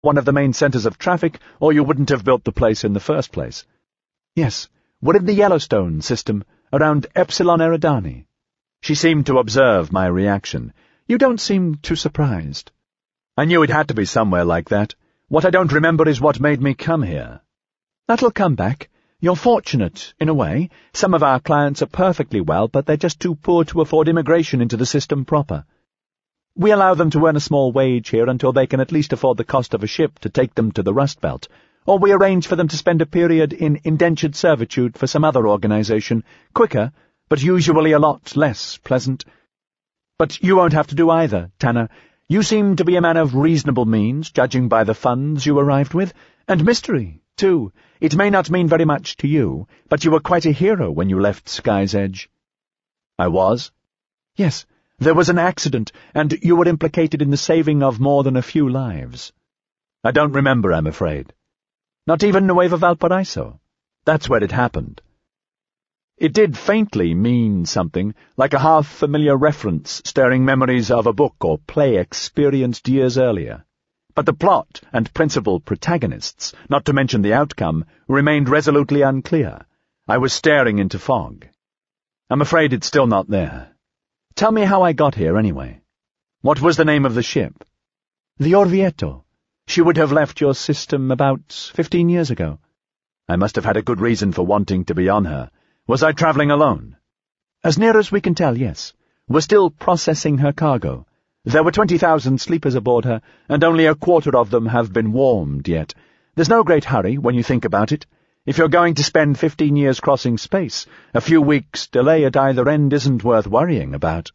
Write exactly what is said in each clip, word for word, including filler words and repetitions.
one of the main centers of traffic, or you wouldn't have built the place in the first place. Yes, we're in the Yellowstone system, around Epsilon Eridani. She seemed to observe my reaction. You don't seem too surprised. I knew it had to be somewhere like that. What I don't remember is what made me come here. That'll come back. You're fortunate, in a way. Some of our clients are perfectly well, but they're just too poor to afford immigration into the system proper. We allow them to earn a small wage here until they can at least afford the cost of a ship to take them to the Rust Belt, or we arrange for them to spend a period in indentured servitude for some other organization, quicker, but usually a lot less pleasant. But you won't have to do either, Tanner. You seem to be a man of reasonable means, judging by the funds you arrived with, and mystery, too. It may not mean very much to you, but you were quite a hero when you left Sky's Edge. I was? Yes. There was an accident, and you were implicated in the saving of more than a few lives. I don't remember, I'm afraid. Not even Nueva Valparaiso. That's where it happened. It did faintly mean something, like a half-familiar reference stirring memories of a book or play experienced years earlier. But the plot and principal protagonists, not to mention the outcome, remained resolutely unclear. I was staring into fog. I'm afraid it's still not there. Tell me how I got here, anyway. What was the name of the ship? The Orvieto. She would have left your system about fifteen years ago. I must have had a good reason for wanting to be on her. Was I travelling alone? As near as we can tell, yes. We're still processing her cargo. There were twenty thousand sleepers aboard her, and only a quarter of them have been warmed yet. There's no great hurry when you think about it. If you're going to spend fifteen years crossing space, a few weeks' delay at either end isn't worth worrying about.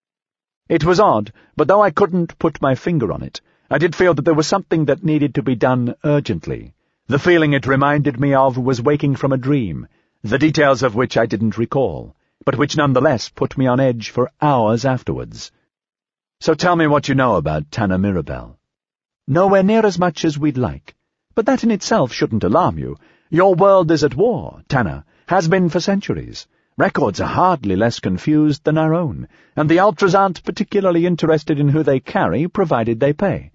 It was odd, but though I couldn't put my finger on it, I did feel that there was something that needed to be done urgently. The feeling it reminded me of was waking from a dream, the details of which I didn't recall, but which nonetheless put me on edge for hours afterwards. So tell me what you know about Tanner Mirabel. Nowhere near as much as we'd like, but that in itself shouldn't alarm you. Your world is at war, Tanner, has been for centuries. Records are hardly less confused than our own, and the Ultras aren't particularly interested in who they carry, provided they pay.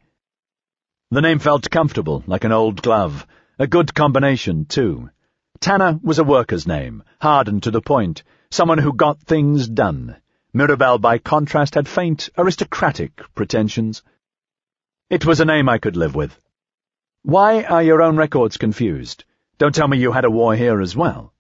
The name felt comfortable, like an old glove. A good combination, too. Tanner was a worker's name, hard and to the point, someone who got things done. Mirabel, by contrast, had faint, aristocratic pretensions. It was a name I could live with. Why are your own records confused? Don't tell me you had a war here as well.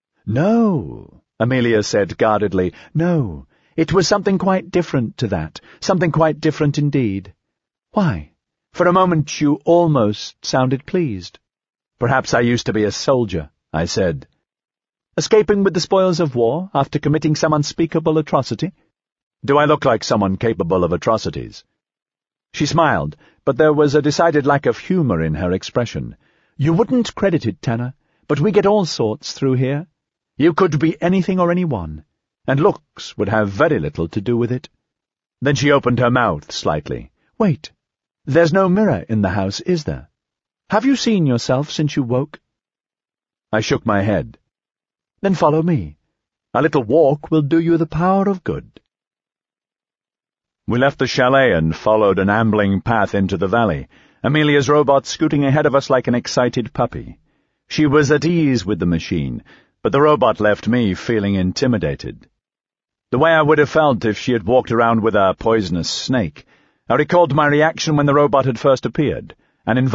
No, Amelia said guardedly. No, it was something quite different to that, something quite different indeed. Why? For a moment you almost sounded pleased. Perhaps I used to be a soldier, I said. Escaping with the spoils of war after committing some unspeakable atrocity? Do I look like someone capable of atrocities? She smiled, but there was a decided lack of humor in her expression. You wouldn't credit it, Tanner, but we get all sorts through here. You could be anything or anyone, and looks would have very little to do with it. Then she opened her mouth slightly. Wait, there's no mirror in the house, is there? Have you seen yourself since you woke? I shook my head. Then follow me. A little walk will do you the power of good. We left the chalet and followed an ambling path into the valley, Amelia's robot scooting ahead of us like an excited puppy. She was at ease with the machine, but the robot left me feeling intimidated. The way I would have felt if she had walked around with a poisonous snake. I recalled my reaction when the robot had first appeared, an